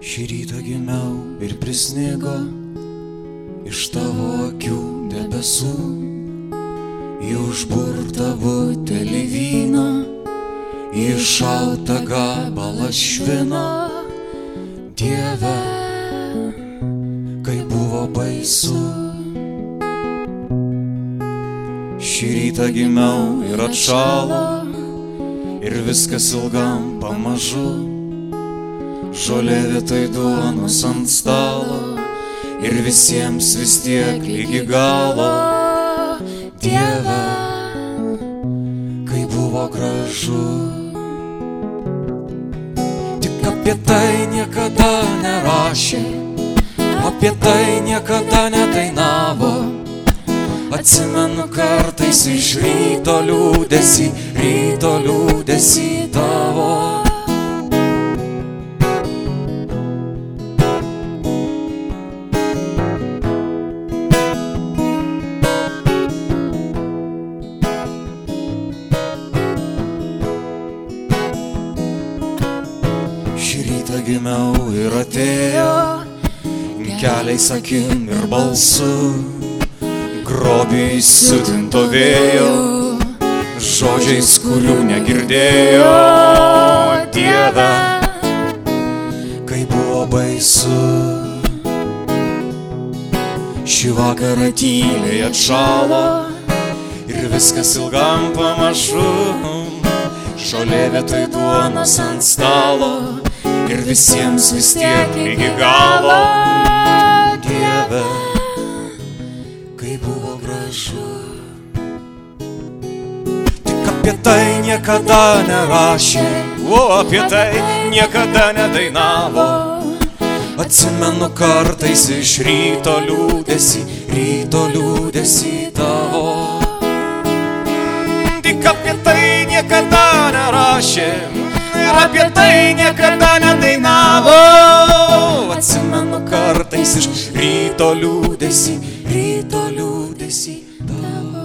Šį rytą gimiau ir prisnigo iš tavo akių debesų į užburtą butelį vyno, į šaltą gabalą švino. Dieve, kaip buvo baisu. Šį rytą gimiau ir atšalo, ir viskas ilgam pamažu. Žolė vietoj duonos ant stalo, ir visiems vis tiek lygi galo. Dieve, kaip buvo gražu. Tik apie tai niekada nerašė, apie tai niekada nedainavo. Atsimenu kartais iš ryto liūdesį tavo. Šį rytą gimiau ir atėjo keliais akim ir balsu, grobį įsiutinto vėjo, žodžiais, kurių negirdėjo. Dieve, kaip buvo baisu. Šį vakarą tyliai atšalo, ir viskas ilgam pamažu. Žolė vietoj duonos ant stalo, ir visiems vis tiek iki galo. Dieve, kaip buvo gražu. Tik apie tai niekada nerašė, o apie tai niekada nedainavo. Atsimenu kartais iš ryto liūdesį tavo. Tik apie tai niekada nerašė, ir apie tai niekada nedainavo. Atsimenu kartais iš ryto liūdesį tavo.